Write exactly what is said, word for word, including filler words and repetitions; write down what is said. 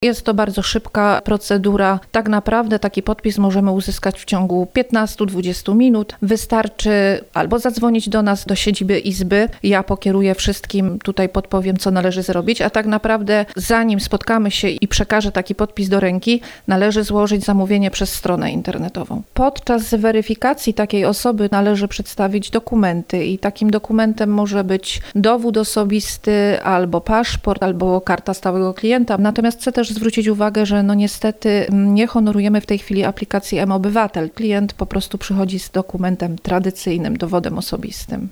Jest to bardzo szybka procedura. Tak naprawdę taki podpis możemy uzyskać w ciągu piętnastu do dwudziestu minut. Wystarczy albo zadzwonić do nas, do siedziby Izby. Ja pokieruję wszystkim, tutaj podpowiem, co należy zrobić, a tak naprawdę zanim spotkamy się i przekażę taki podpis do ręki, należy złożyć zamówienie przez stronę internetową. Podczas weryfikacji takiej osoby należy przedstawić dokumenty i takim dokumentem może być dowód osobisty, albo paszport, albo karta stałego klienta. Natomiast chcę też zwrócić uwagę, że no niestety nie honorujemy w tej chwili aplikacji M-Obywatel. Klient po prostu przychodzi z dokumentem tradycyjnym, dowodem osobistym.